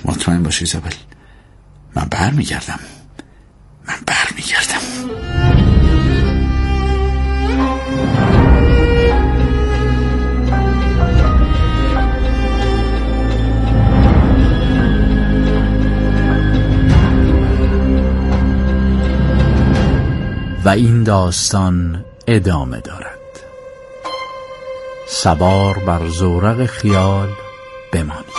مطمئن باشی ایزابل، من برمیگردم. و این داستان ادامه دارد. سوار بر زورق خیال بمانید.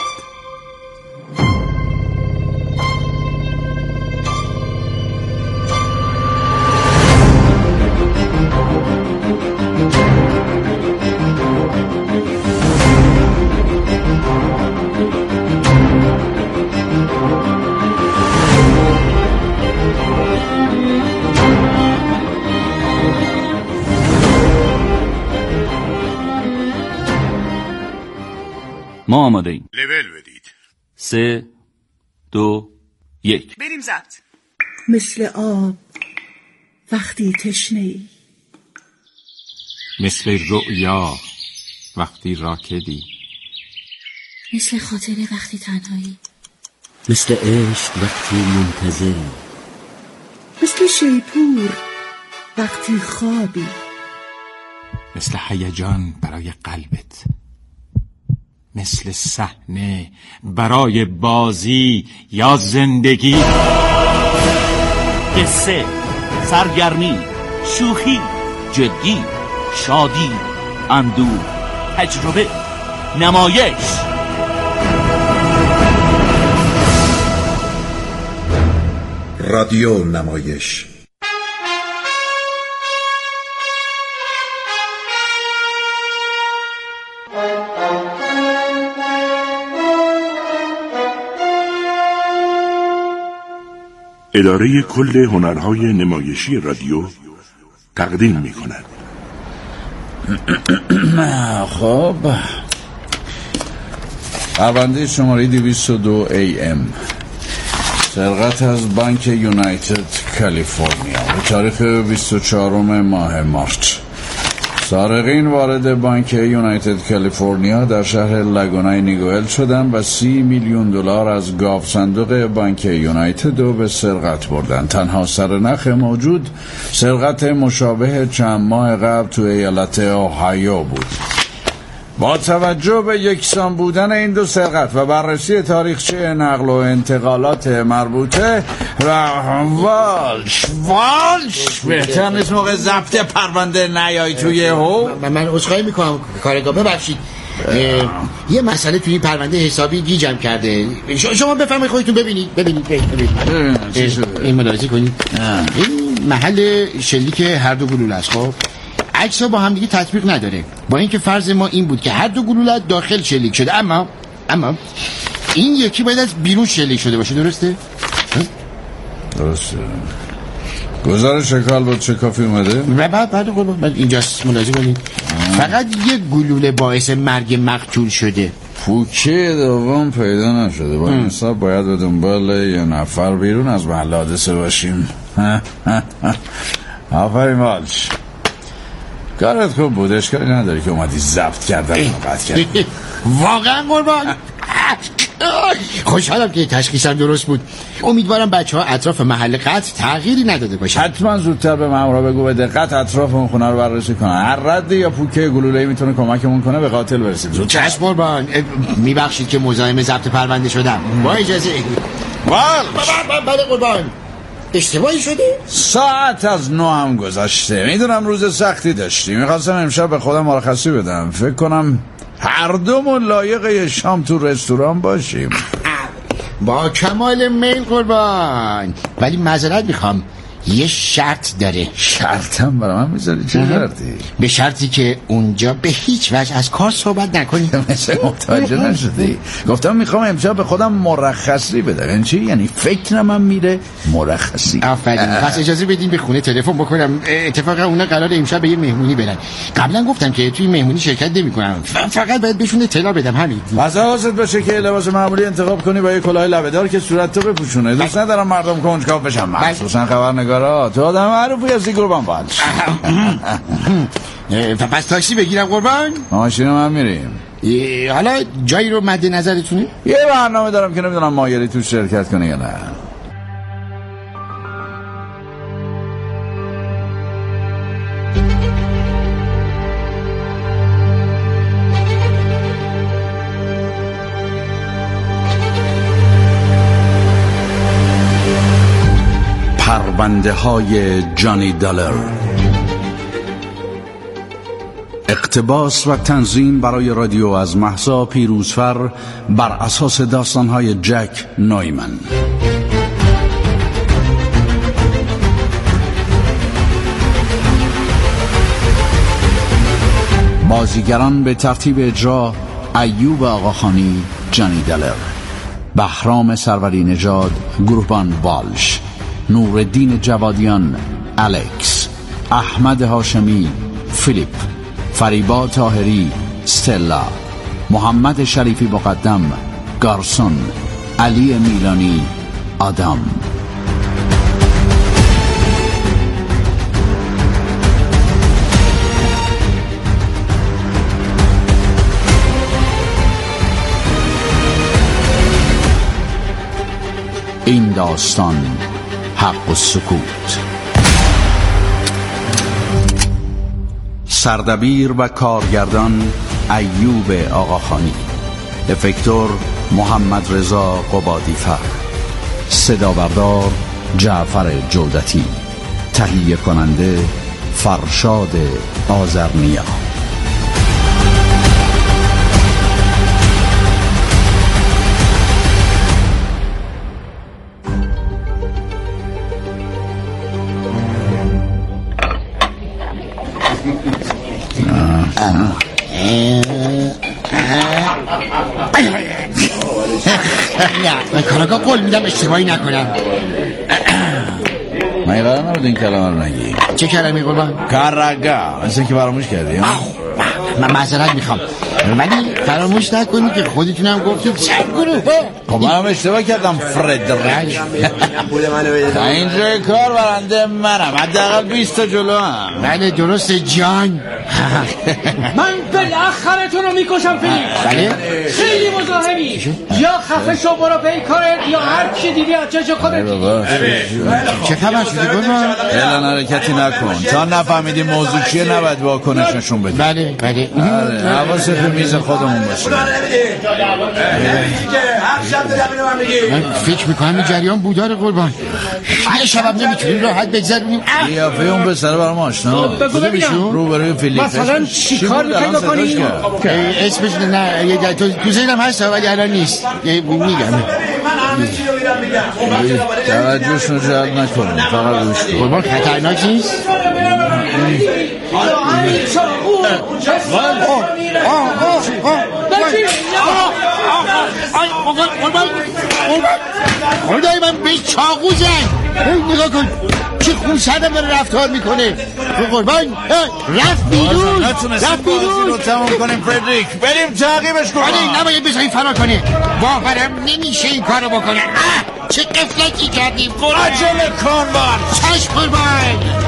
ما آماده ایم. لول بدید. 3 2 1 بریم ضبط. مثل آب وقتی تشنه‌ای، مثل رؤیا وقتی راکدی، مثل خاطره وقتی تنهایی، مثل عشق وقتی منتظری، مثل شیپور وقتی خوابی، مثل هیجان برای قلبت، مثل صحنه برای بازی یا زندگی. قصه، سرگرمی، شوخی، جدی، شادی، اندوه، تجربه، نمایش. رادیو نمایش. اداره کل هنرهای نمایشی رادیو تقدیم می کند. خب، پرونده شماره 202 AM، سرقت از بانک یونایتد کالیفرنیا به تاریخ 24 ماه مارچ. سارقین وارد بانک یونایتد کالیفرنیا در شهر لاگونای نیگوئل شدند و 30 میلیون دلار از گاف صندوق بانک یونایتد رو به سرقت بردند. تنها سرنخ موجود سرقت مشابه چند ماه قبل تو ایالت اوهایو بود. با توجه به یکسان بودن این دو سرقت و بررسی تاریخچه نقل و انتقالات مربوطه و والش بهتر نیست موقع ضبط پرونده نیایی توی من عذرخواهی میکنم کارگاه، ببخشید یه مسئله توی این پرونده حسابی گیجم کرده. شما بفرمایید خودتون ببینید. این ملاحظه کنید، این محل شلیک هر دو گلوله است. خب عکس‌ها با هم دیگه تطبیق نداره، با اینکه فرض ما این بود که هر دو گلوله داخل شلیک شده، اما این یکی باید از بیرون شلیک شده باشه. درسته؟ گزارش شکال بود چه کافی اومده؟ بعد اینجاست، ملاحظه کنید. فقط یک گلوله باعث مرگ مقتول شده. پوکه دوم پیدا نشده. با این حساب باید به دنبال یه نفر بیرون از محل حادثه باشیم. آفرین والش، کارت خوب بود، اشکالی نداری که اومدی ضبط کردن و قطع کردن. واقعا قربان، خوشحالم که تشخیصم درست بود. امیدوارم بچه‌ها اطراف محل قتل تغییری نداده باشن. حتما زودتر به مامورا بگو به دقت اطراف اون خونه رو بررسی کنن. هر رد یا پوکه گلوله‌ای میتونه کمکمون کنه به قاتل برسیم. زود چشم قربان. میبخشید که مزاحم ضبط پرونده شدم. با اجازه. بله قربان. اشتباهی شده؟ ساعت از 9 هم گذشته. میدونم روز سختی داشتی. میخواستم امشب به خودم مرخصی بدم. فکر کنم هر دومون لایق یه شام تو رستوران باشیم. با کمال میل قربان، ولی معذرت میخوام، یه شرط داره. شرطم برای من میذاری؟ چه شرطی؟ به شرطی که اونجا به هیچ وجه از کار صحبت نکنی. مثل متوجه نشدی؟ گفتم میخوام امشب به خودم مرخصی بدم. یعنی چی؟ یعنی فکرم هم میره مرخصی. آفرین. پس اجازه بدین به خونه تلفن بکنم. اتفاقا اونا قراره امشب به یه مهمونی برن. قبلا گفتم که توی مهمونی شرکت نمیکنم، فقط باید بهشون اطلاع بدم. همین. واسه حواست باشه که لباس معمولی انتخاب کنی با یه کلاه لبه‌دار که صورت تو بپوشونه. دوست ندارم مردم کنجکاو بشن، مخصوصا خبرنگار برا تو آدم معروفی هستی قربان بالش. پس تاکسی بگیرم قربان؟ ماشین من میریم. حالا جایی رو مد نظرتونه؟ یه برنامه دارم که نمیدونم مایلی تو شرکت کنه یا نه. پرونده های جانی دالر، اقتباس و تنظیم برای رادیو از مهسا پیروزفر بر اساس داستان های جک نویمن. بازیگران به ترتیب اجرا: ایوب آقاخانی جانی دالر، بهرام سروری نژاد گروهبان والش، نورالدین جوادیان الکس، احمد هاشمی فیلیپ، فریبا طاهری استلا، محمد شریفی مقدم گارسون، علی میلانی آدم. این داستان حق و سکوت. سردبیر و کارگردان ایوب آقاخانی، افکتور محمد رضا قبادی‌فر، صدابردار جعفر جودتی، تهیه کننده فرشاد آذرنیا. من کاراگاه قول میدم اشتباهی نکنم. من قرار نبود این کلمه رو نگی. چه کلمه قربان؟ کاراگاه، مثل که فراموش کردی. من معذرت میخوام، ولی فراموش نکنی که خودتونم گفتید چند گروه. خب منم اشتباه کردم فردریک. تا اینجای کار برنده منم، حداقل 20 تا جلو هم. بله درسته جان. من بالاخره تو رو میکشم فیلیپ. بله خیلی مزاحمی، یا خفه شو برو پی کارت یا هر کی دیدی از چش خودت. چه خبر شده قربان؟ اعلان حرکتی نکن تا نفهمیدی موضوع چیه، نباید واکنش نشون بدی. بله بله حواست به میز خودمون باشه. من فکر میکنم این جریان بودار قربان. یه شبم نمیتونیم راحت بگذرونیم. قیافه اون پسر برام آشنا. بگو ببینم روبروی فیلیپ مثلا چی کار میخوای بکنی؟ اسمش نه تو ذهنم هست ولی الان نیست. میگم توجهشون رو جلب نکنیم، فقط گوش کن. قربان خطرناک نیست؟ خدای من بهش چاقو زد. نگاه کن چه خونسردم داره رفتار میکنه. قربان رفت بیرون. نتونستیم بازی رو تمام کنیم فردریک، بریم تعقیبش کنیم. نباید بذاریم فرار کنه. باورم نمیشه این کارو بکنه. چه قفلتی کردیم. عجله کن بار. چشم قربان.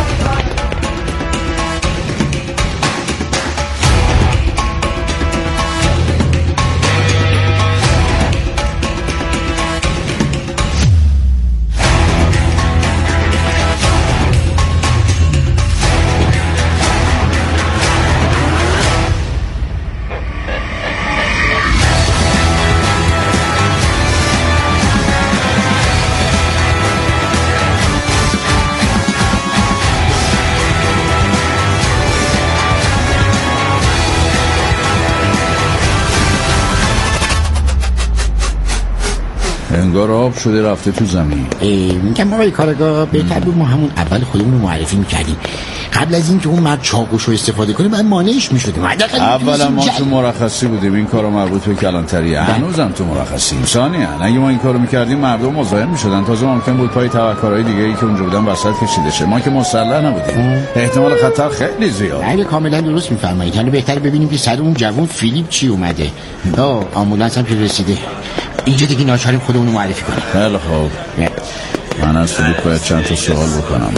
انگار آب شده رفته تو زمین. میگم آقای کارگاه بهتر بود ما همون اول خودمون رو معرفی میکردیم قبل از این که اون مرد چاقوش رو استفاده کنه. بعد مانعش میشدیم. اولا ما تو مرخصی بودیم، این کارو مربوط به کلانتریه. هنوزم تو مرخصیم. ثانیاً اگه ما این کارو میکردیم مردم مزاحم میشدن، تازه ممکن بود پای توکلای دیگه ای که اونجا بودن وسط کشیده شه. ما که مسلح نبودیم، احتمال خطر خیلی زیاد. بله کاملا درست میفرمایید. حالا بهتر ببینیم که سر اون جوون فیلیپ چی اومده. آمبولانس هم که رسیده. اینجا دیگه ناچاریم خودمون رو معرفی کنیم. خیلی خوب. من از فیلیپ باید چند تا سوال بکنم.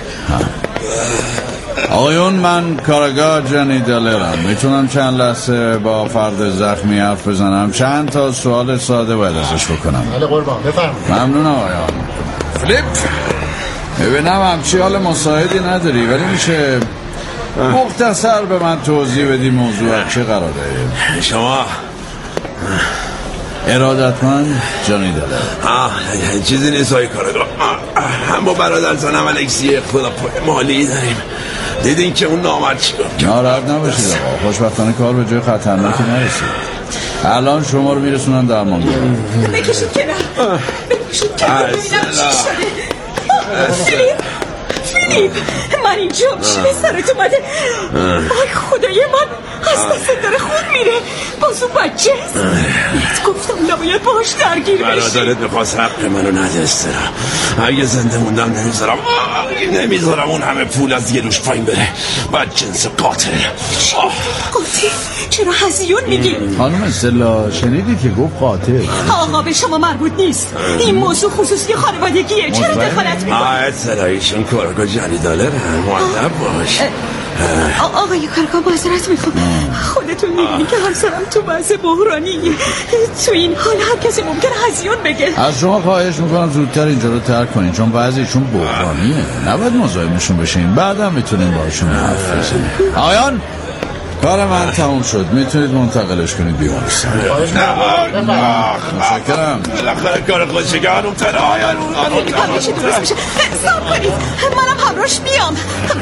آقایون، من کارگاه جنی دلرم. میتونم چند لحظه با فرد زخمی حرف بزنم؟ چند تا سوال ساده باید ازش بکنم. بله قربان، بفرمایید. ممنونم آقایان. فیلیپ، ببینم همچی حال مساعدی نداری، ولی میشه مختصر به من توضیح بدی موضوع چه قراره؟ شما ارادتمند جانی دلر. چیزی نیست های کارگاه. هم با برادر زنم الکسی اختلاف مالی داریم. دیدین که اون نامرد چیکار کرد. ناراحت نباشید آقا، خوشبختانه کار به جای خطرناکی نرسید. الان شما رو میرسونن درمانگاه. بکشید کنار، بکشید کنار ببینم چی شده. فیلیپ، من اینجا چی به سرت اومده؟ آی خدای من، از دست داره خون میره. باز اون بچه بهت گفتم نباید باهاش درگیر بشی. برادرت میخواست حق منو ندسترم. اگه زنده موندم نمیذارم اون همه پول از یه روش پایین بره. بد جنس قاتل. قاتل؟ چرا هزیون میگی؟ خانم استلا، شنیدید که گفت قاتل؟ آقا به شما مربوط نیست. این موضوع خصوصی خانوادگیه. چرا دخالت میکنی؟ اطلاعیشون کارگاه جنی دلر مؤدب باش. آقای کارگاه معذرت میخوام. خودتون میدونی که همسرم تو وضع بحرانی. تو این حال هر کسی ممکنه هزیون بگه. از شما خواهش میکنم زودتر اینجا رو ترک کنین، چون بعضیشون بحرانیه. نباید مزاحمشون بشین، بعدا میتونین باشون حرف بزنین. آیان، کار من تموم شد. میتونید منتقلش کنید بیمارستان. متشکرم. بالاخره کار خودشگاه اون آیان همیشه درست میشه. صبر کنید، منم همراش میام.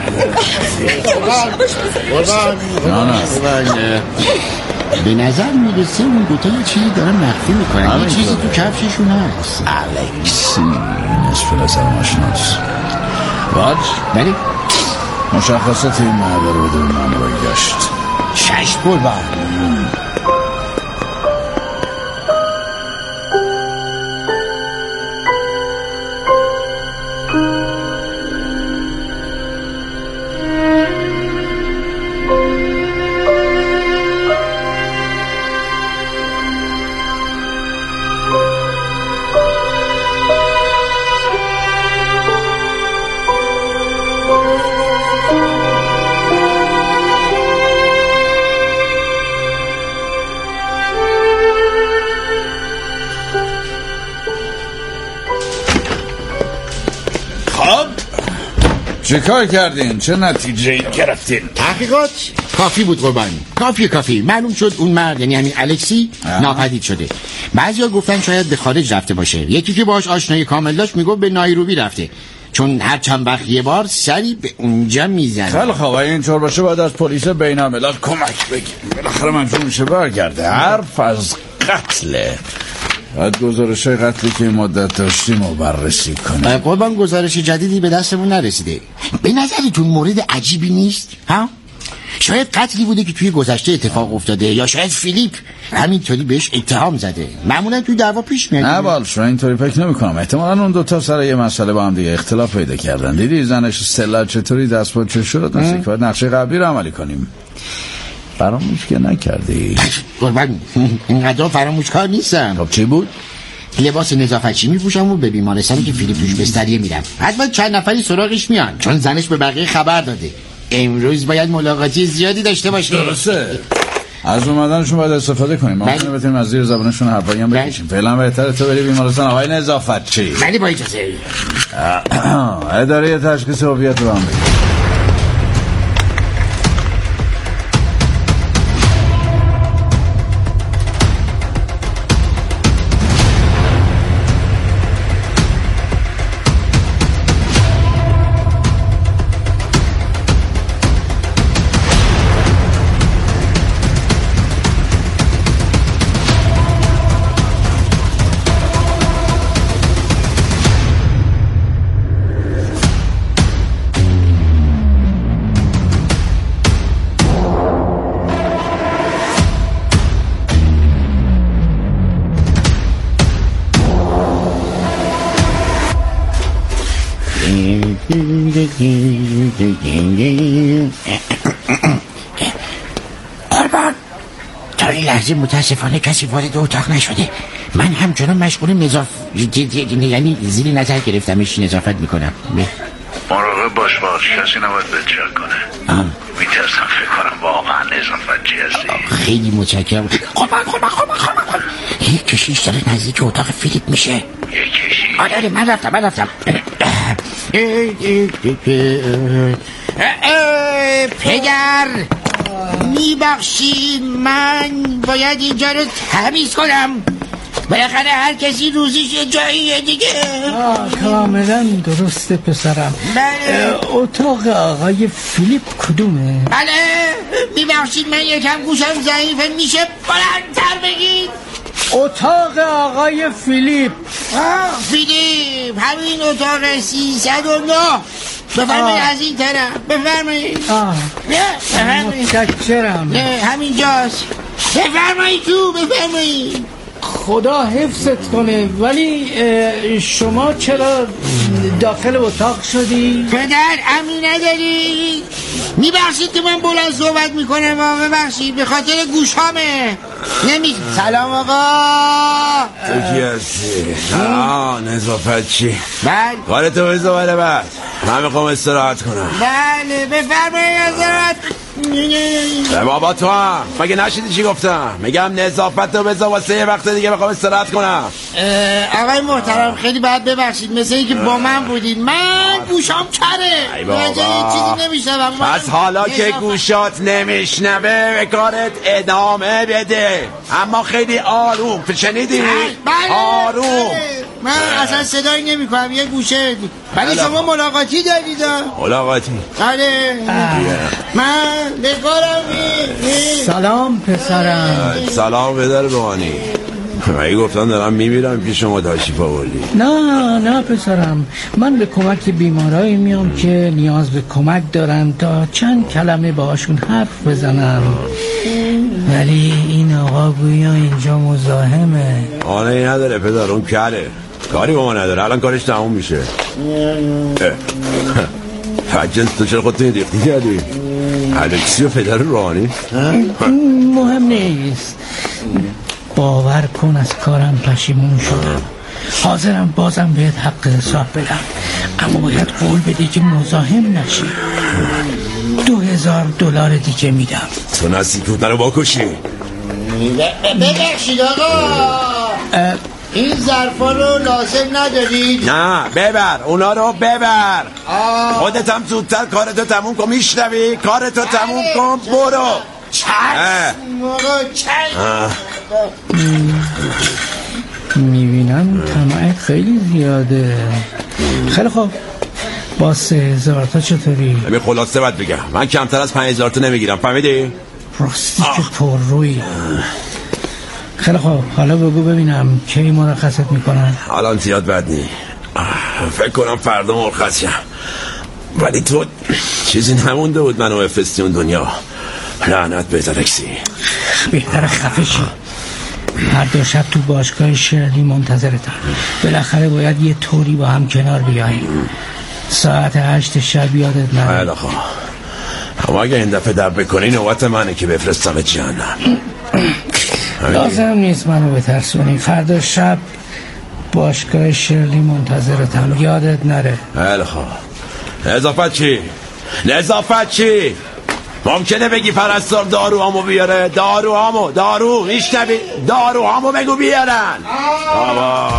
نه به نظر میرسه اون دوتا یه چیزی دارن مخفی میکنن. یه چیزی تو کفششون هست. الکسی نصف نظر ماشناس باید بله مشخصات این محبه رو بدون من باید گشت. شش قربان. چه کار کردین؟ چه نتیجه‌ای گرفتین؟ تحقیقات کافی بود قربان. کافی معلوم شد اون مرد، یعنی همین الکسی، ناپدید شده. بعضیا گفتن شاید به خارج رفته باشه. یکی که باهاش آشنایی کامل داشت میگفت به نایروبی رفته، چون هر چند وقت یه بار سری به اونجا میزنه. خیلی خوب، اگه اینطور باشه باید از پلیس بین‌الملل کمک بگیریم. بالاخره مجبور میشه برگرده. حرف از قتله. باید گزارش‌های قتلی که این مدت داشتیم رو بررسی کنیم. قربان گزارش جدیدی به دستمون نرسیده. به نظرتون مورد عجیبی نیست؟ ها؟ شاید قتلی بوده که توی گذشته اتفاق افتاده، یا شاید فیلیپ همینطوری بهش اتهام زده. معمولا توی دعوا پیش میاد. نه بالش، اینطوری فکر نمی‌کنم. احتمالاً اون دوتا سر یه مسئله با هم دیگه اختلاف پیدا کردن. دیدی زنش استلا چطوری دست با چه شد؟ نزدیک باید نقشه قبلی رو عملی کنیم. فراموش که نکردی؟ قربان اینقدر فراموش کار نیستم. خب چی بود؟ لباس نظافتچی میپوشم و به بیمارستانی که فیلیپ توش بستریه میرم. حتما چند نفری سراغش میان، چون زنش به بقیه خبر داده. امروز باید ملاقاتی زیادی داشته باشه. درسته. از اومدنشون باید استفاده کنیم. ما بتونیم از زیر زبانشون حرفایی هم بکشیم. فعلا بهتره تو بری بیمارستان آقای نظافتچی. ولی با اجازه. اداره تشخیص هویت رو هم بگیر. قربان تا این لحظه متاسفانه کسی وارد اتاق نشده. من همچنان مشغول یعنی زیر نظر گرفتمش نظافت میکنم. مراقب باش کسی نباید بهت شک کنه. میترسم فکر کنم واقعا نظافت چی هستی. خیلی متشکرم. یک کشیش داره نزدیک اتاق فیلیپ میشه. یک کشیش؟ آره من رفتم. پدر میبخشی من باید اینجا رو تمیز کنم. بالاخره هر کسی روزیش یه جاییه دیگه. کاملا درسته پسرم. بله. اتاق آقای فیلیپ کدومه؟ بله میبخشید من یکم گوشم ضعیفه، میشه بلندتر بگید؟ اتاق آقای فیلیپ. فیلیپ همین اتاق 309. بفرمایید از این طرف. بفرمایید. متشکرم. همینجاست. بفرمایید تو. بفرمایید. خدا حفظت کنه. ولی شما چرا داخل اتاق شدی؟ پدر امنی نداری؟ میبخشید که من بلند صحبت میکنم. ببخشید به خاطر گوشامه. سلام آقا. تو کی هستی؟ نظافت چی؟ بله. کارتو بذار بله بعد من میخوام استراحت کنم. بله بفرمایید استراحت. بابا تو هم مگه نشیدی چی گفتم؟ میگم نظافت رو بذار واسه یه وقت دیگه میخوام استراحت کنم. آقای محترم خیلی باید ببخشید، مثل اینکه با من بودین. من گوشام کره. ای بابا چیزی نمیشنوم. پس حالا که گوشات نمیشنوه به کارت ادامه بده، اما خیلی آروم. شنیدی؟ آروم. من اصلا صدایی نمی کنم. یه گوشه. ولی شما ملاقاتی دارید؟ ملاقاتی؟ آره. من بگارم. سلام پسرم. سلام پدر روحانی. مگه گفتن دارم میمیرم پیش شما تشریف آوردی؟ نه پسرم، من به کمک بیمارایی میام که نیاز به کمک دارن تا چند کلمه باهاشون حرف بزنم. ولی این آقا گویا اینجا مزاحمه. آنه نداره پدر، اون کره کاری با ما نداره. الان کارش تموم میشه. فجنس تو چرا خودتون ریختی کردی؟ الکسی و پدر روحانی؟ مهم نیست. باور کن از کارم پشیمون شدم. حاضرم بازم بهت حق حساب بدم، اما باید قول بدی که مزاحم نشی. $2000 دیگه میدم. تو نسیکوت نرو باکشی. ببخشید آقا، این ظرفا رو لازم ندارید؟ نه ببر، اونا رو ببر. خودت هم زودتر کارتو تموم کن. میشنوی؟ کارتو تموم کن برو. میبینم طمع خیلی زیاده. خیلی خوب، با 3000 تا چطوری؟ ببین خلاصه باید بگم من کمتر از 5000 تا نمیگیرم، فهمیدی؟ راستی که پر روی. خیلی خوب، حالا بگو ببینم کی مرخصت میکنن؟ الان زیاد بد نی، فکر کنم فردا مرخص شم. ولی تو چیزی نمونده بود منو بفرستی اون دنیا. لعنت به الکسی. بهتر خفه شو. هر دو شب تو باشگاه شرلی منتظرتم. بالاخره باید یه طوری با هم کنار بیاییم. ساعت 8 شب یادت نره. خیلی خوب، اما اگه این دفعه دب بکنی نوبت منه که بفرستم جهنم. لازم نیست منو بترسونی. فردا شب باشگاه شرلی منتظرتم، یادت نره. خیلی خوب. نظافت چی؟ نظافت چی؟ ممکنه بگی پرستار داروهامو بیاره؟ دارو میشنوی؟ داروهامو بگو بیارن. بابا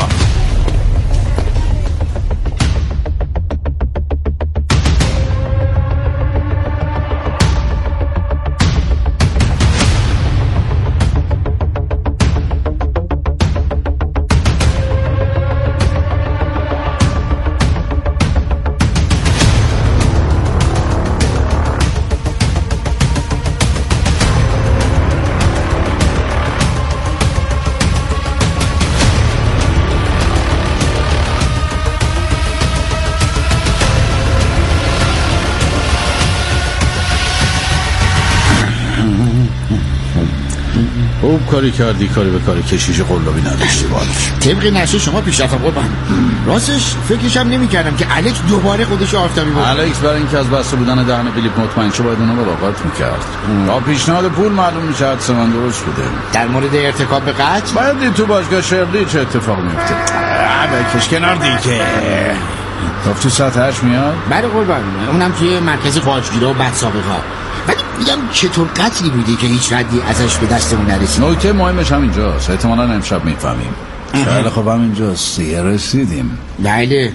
کاری کردی کاری به کاری کشیش قلابی نداشتی بالش. طبق نشه شما پیشرفت قربان. راستش فکرشم نمی‌کردم که الکس دوباره خودشو آفتابی بود. الکس برای اینکه از بسته بودن دهن فیلیپ مطمئن شه باید اونو مراقبت می‌کرد. تا پیشنهاد پول معلوم میشه حدس من درست بوده. در مورد ارتکاب به قتل باید دید تو باشگاه شرلی چه اتفاقی میفته. بکش کنار دیگه. گفتی ساعت 8 میاد؟ بله قربان. اونم توی مرکز قاچگیرا و بدسابقه‌ها. ولی میگم چطور قتلی بودی که هیچ ردی ازش به دستمون نرسید. نکته مهمش هم اینجاست. احتمالاً امشب میفهمیم. خیلی خوب هم اینجاست. دیگه رسیدیم. بله.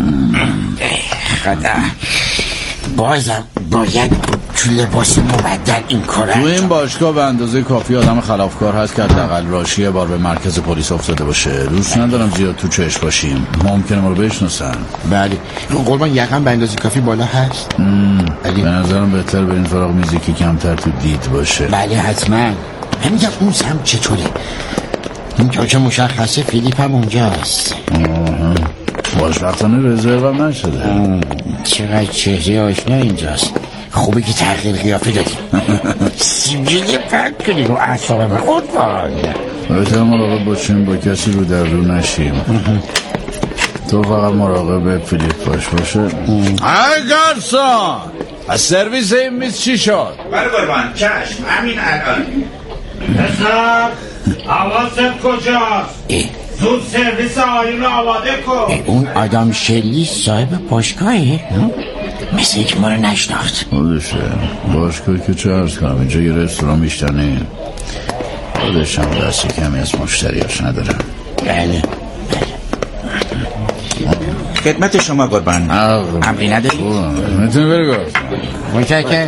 خدا. بازم باید تو لباس مبدل این کار تو این باشگاه به اندازه کافی آدم خلافکار هست که حداقل راشی بار به مرکز پلیس افتاده باشه. دوست ندارم زیاد تو چشم باشیم. ممکنه ما رو بشناسن. بله. قربان یقم به اندازه کافی بالا هست. به نظرم بهتر برین سراغ میزی که کمتر تو دید باشه. بله حتما. میگم اون سم چطوره؟ این که مشخصه فیلیپ هم اونجاست. خوشبختانه رزرو هم نشده. چقدر چهره آشنا اینجاست. خوبه که تغییر قیافه دادیم. سیبیلی پک کنیم و اعصاب به خود باید. باید مراقب باشیم با کسی رو در رو نشیم. تو فقط مراقب فیلیپ باشه. ای گارسون، از سرویس این میز چی شد؟ بله قربان چشم همین الان. پسر حواست کجاست؟ زود سرویس آیون رو آماده کن. اون آدم شلی صاحب باشگاهه؟ مثل یک ما رو نشناخت. خودشه باشگاه که چه عرض کنم اینجا یه رستوران بیشتر نه. خودش هم دستی کمی از مشتریاش ندارم. بله خدمت شما قربان. امری نداری؟ میتونی بری گفت متشکرم.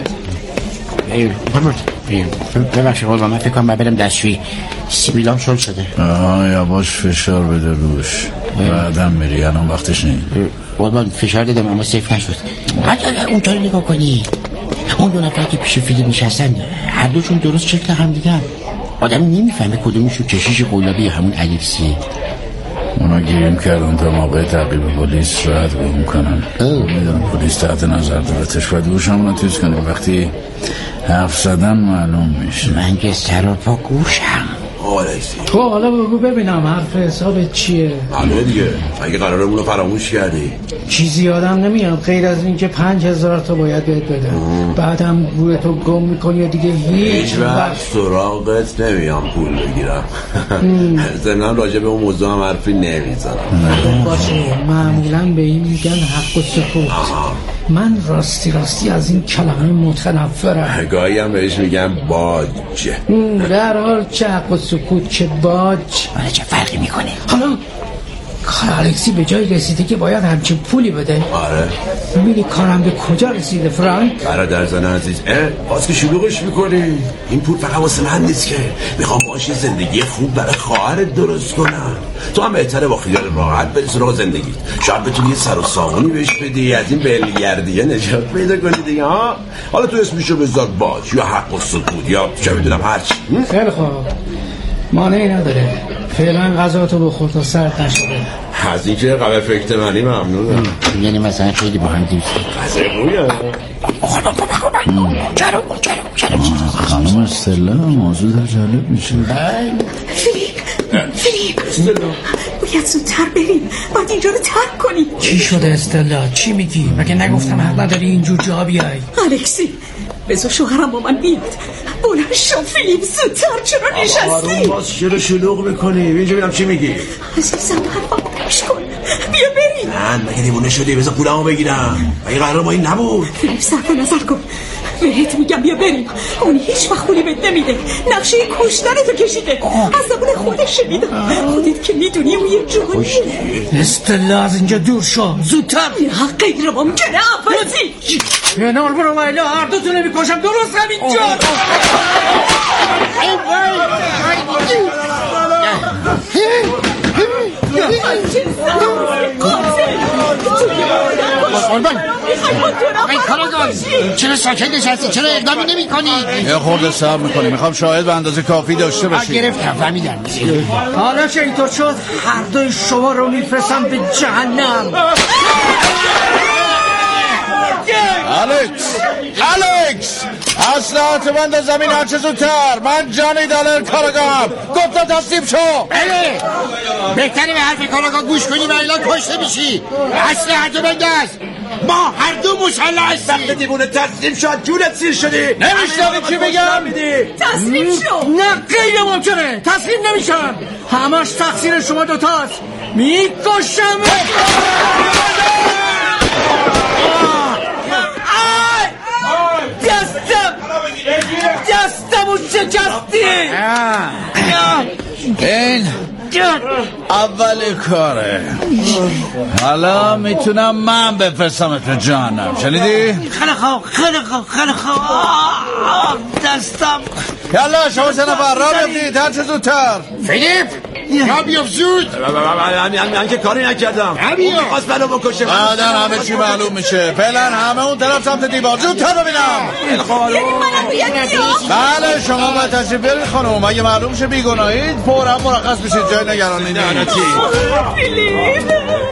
ببخشید قربان من فکر کنم برم دستشویی. سیبیلام شل شده. یواش فشار بده روش. بعدم میری الان وقتش نیست. قربان فشار دادم اما سیف نشد. اونطوری نگاه کنی اون دو نفر که پیش فیلیپ نشستن هر دوشون درست شکل هم دیدن. آدم نمیفهمه کدومشو کشیش قلابی همون الکسیه. اونا گیریم کردن تا موقع تعقیب پلیس راحت بهم کنن. میدونم پلیس تحت نظر دارتش و دوشم رو تیز کنیم. وقتی حرف زدن معلوم میشه. من که سر و پا گوشم. تو حالا بگو ببینم حرف حسابت چیه؟ حالا دیگه اگه قرارمون رو فراموش کردی چیزی یادم نمیاد غیر از این که 5000 تا باید بهت بده. بعدم گورتو گم میکنی و دیگه هیچ وقت سراغت نمیام پول بگیرم. زمینم راجع به اون موضوع هم حرفی نمیزنم. باشه معمولا به این میگن حق و سکوت. من راستی از این کلمه متنفرم. گاهی هم بهش میگم باج. در حال چه حق و سکوت چه باج چه فرقی میکنه؟ حالا کار الکسی به جای رسیده که باید همچین پولی بده. آره میبینی کارم به کجا رسیده فرانک؟ برادر زن عزیز باز که شلوغش میکنی. این پول فقط واسه من نیست که میخوام باشه زندگی خوب برای خواهرت درست کنم. تو هم بهتره با خیال راحت بری سراغ زندگیت. شاید بتونی یه سر و سامونی بهش بدی از این بلگردیه نجات پیدا کنی دیگه. ها حالا تو اسمشو بذار باج یا حق و سکوت یا چه میدونم هرچی. خیلی خوب مانعی نداره. فعلا غذاتو بخور تا سرد نشده. از این که قبل فکت منی ممنونم. یعنی مثلا خیلی با هم دوست غذای خوبیه. خانم استلا موضوع در جالب میشه. فیلیپ باید زودتر بریم. باید اینجا رو ترک کنیم. چی شده استلا؟ چی میگی؟ مگه نگفتم حق نداری اینجور جا بیای؟ الکسی بذار شوهرم با من بیاد. بلند شو فیلیپ زودتر چرا نشستی؟ آروم باز چرا شلوغ میکنی؟ اینجا ببینم چی میگی. عزیزم حرفم درش کن. بیا بریم. من مگه دیوونه شدی؟ بذار پولمو بگیرم. مگه قرار ما این نبود؟ فیلیپ صرف نظر کن. بهت میگم بیا بریم. اون هیچ وقت پولی بهت نمیده. نقشه کشتنتو کشیده. از زبون خودش شنیدم. خودت که میدونی اون یه جوریه. استلا از اینجا دور شو زودتر. نه غیر ممکنه. عوضی کنار برو ویلا هر دو تونه میکشم درست همینجا. چرا ساکت نشستی؟ چرا اقدامی نمی کنی؟ یه خورده صبر میکنی. میخوام شاهد به اندازه کافی داشته باشی. گرفتم فهمیدم. حالا چه اینطور شد هر دوی شما رو میفرستم به جهنم. الکس اسلحه بند زمین هر چه زودتر. من جانی دالر کاراگاهم. گفتم تسلیم شو. بله بهتره به حرف کاراگاه گوش کنی و الا کشته میشی. اسلحه بنداز. ما هر دو مسلح هستیم. وقت دیوونه تسلیم شد جونت سیر شدی. نمیشنوی چی بگم؟ تسلیم شو. نه غیر ممکنه. تسلیم نمیشم. همش تقصیر شما دوتاست. میکشم. دستمو شکستی. این اول کاره. حالا میتونم من بفرستمت به جهنم. شنیدی؟ خیلی خوب دستم. یالا شما سه نفر را بیفتید هر چه زودتر. فیلیپ را بیفت زود. من که کاری نکردم. اون خواست منو بکشه. بعدن همه چی معلوم میشه. فعلا همه اون طرف سمت دیوار. زودتر ببینم. بله شما باید تشریف برید خانم. اگه معلوم شه بیگناهید فوراً مرخص بشید. جای نگرانی نیست. فیلیپ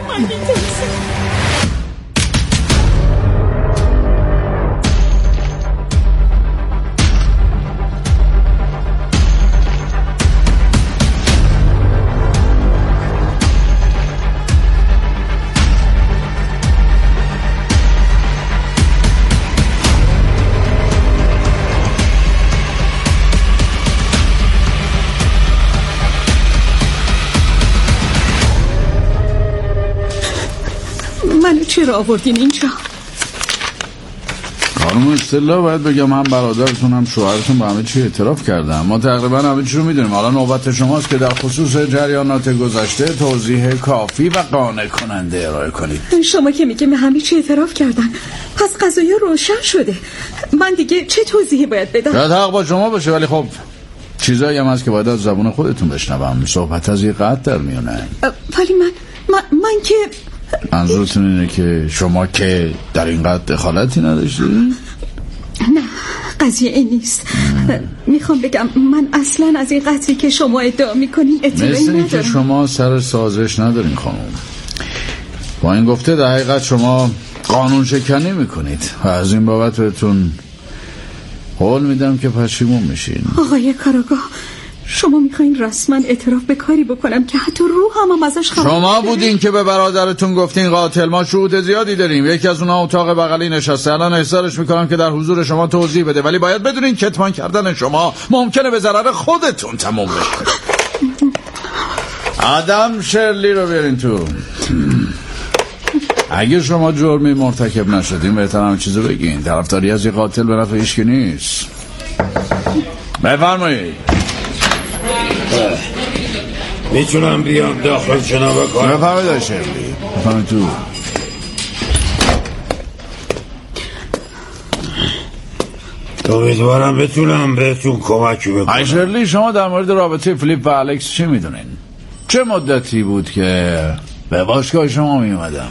منو چرا آوردین اینجا؟ خانم استلا باید بگم هم برادرتون هم شوهرتون به همه چی اعتراف کردن. ما تقریبا همه چی رو میدونیم. حالا نوبت شماست که در خصوص جریانات گذشته توضیح کافی و قانع کننده ارائه کنید. شما که میگه به همه چی اعتراف کردن پس قضایا روشن شده. من دیگه چه توضیحی باید بدم؟ شاید حق با شما باشه ولی خب چیزایی هم هست که باید از زبون خودتون بشنوم. صحبت از یه قتل در میونه. ولی من که منظورتون اینه که شما که در این قتل دخالتی نداشتید؟ نه قضیه این نیست. میخوام بگم من اصلا از این قتلی که شما ادعا میکنین اطلاعی ندارم. مثل که شما سر سازش ندارین خانم. با این گفته در حقیقت شما قانون شکنی میکنید و از این بابت بهتون قول میدم که پشیمون میشین. آقای کاراگاه شما میخواین رسما اعتراف به کاری بکنم که حتی روحم ازش خبر شما بودین که به برادرتون گفتین قاتل. ما شهود زیادی داریم. یکی از اونها اتاق بغلی نشسته. الان احضارش میکنم که در حضور شما توضیح بده. ولی باید بدونین کتمان کردن شما ممکنه به ضرر خودتون تموم بشه. آدم شرلی رو بیارین تو. اگه شما جرمی مرتکب نشدین بهتر همه چیزو بگین. طرفداری از یه قاتل به نفع هیچکی نیست. بفرمایید. میتونم بیام داخل جناب کار؟ بفرمایید شرلی. بفرمایید تو. امیدوارم بتونم بهتون کمکی بکنم. شرلی شما در مورد رابطه فیلیپ و الکس چی میدونین؟ چه مدتی بود که به باشگاه شما میومدم؟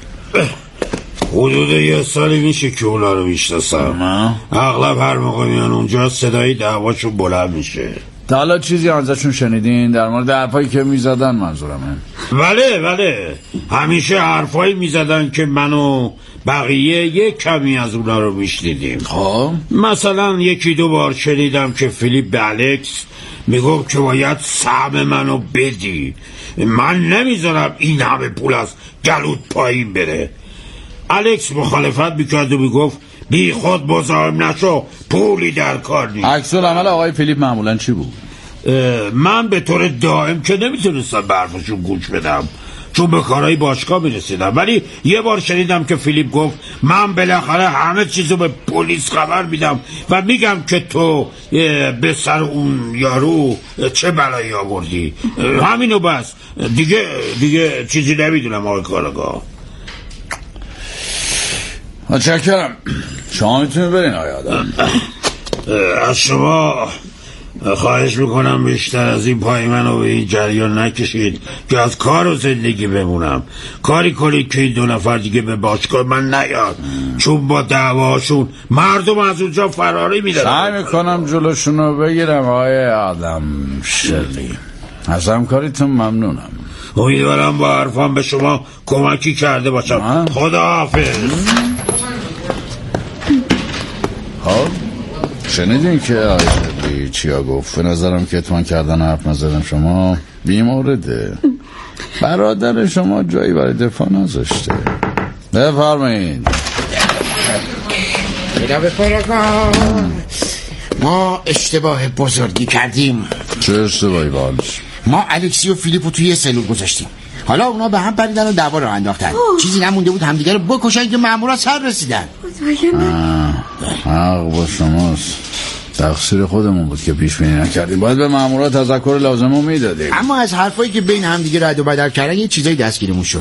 حدود 1 سالی میشه که اونا رو میشناسم. اغلب هر موقع میان اونجا صدای دعواشون بلند میشه. تا حالا چیزی ازشون شنیدین در مورد حرفایی که میزدن؟ منظورمه. بله همیشه حرفایی میزدن که من و بقیه یک کمی از اونا رو میشنیدیم. خب مثلا 1-2 بار شنیدم که فیلیپ به الکس میگفت که باید سهم منو بدی. من نمیذارم این همه پول از گلوت پایین بره. الکس مخالفت میکرد و میگفت بی خود مزاحم نشو، پولی در کار نیست. عکس العمل آقای فیلیپ معمولا چی بود؟ من به طور دائم که نمیتونستم به حرفشون گوش بدم چون به کارهای باشگاه میرسیدم. ولی یه بار شنیدم که فیلیپ گفت من بالاخره همه چیزو به پلیس خبر میدم و میگم که تو به سر اون یارو چه بلایی آوردی. همینو بس، دیگه چیزی نمیدونم آقای کاراگاه. متشکرم. شما میتونید برین آقای آدم. از شما خواهش میکنم بیشتر از این پای منو به این جریان نکشید که از کار و زندگی بمونم. کاری کنید که این 2 نفر دیگه به باشگاه من نیاد، چون با دعواشون مردم از اونجا فراری میدن. سعی میکنم جلوشونو بگیرم آقای آدم شرلی. از همکاریتون ممنونم. امیدوارم با حرفام به شما کمکی کرده باشم. خداحافظ. خب شنیدین که آقای شبلی چیا گفت؟ به نظرم کتمان کردن حرف نزدن شما بیمورده. برادر شما جایی برای دفاع نذاشته. بفرمایید. ما اشتباه بزرگی کردیم. چه اشتباهی بالش؟ ما الکسی و فیلیپو توی سلول گذاشتیم، حالا اونا به هم پریدن و دعوا رو انداختن. چیزی نمونده بود همدیگه رو بکشن که مامورا سر رسیدن. حق با شماست. تقصیر خودمون بود که پیش بینی نکردیم. باید به مامورا تذکر لازمو میدادیم. اما از حرفایی که بین همدیگه رد و بدل کردن یه چیزایی دستگیرمون شد.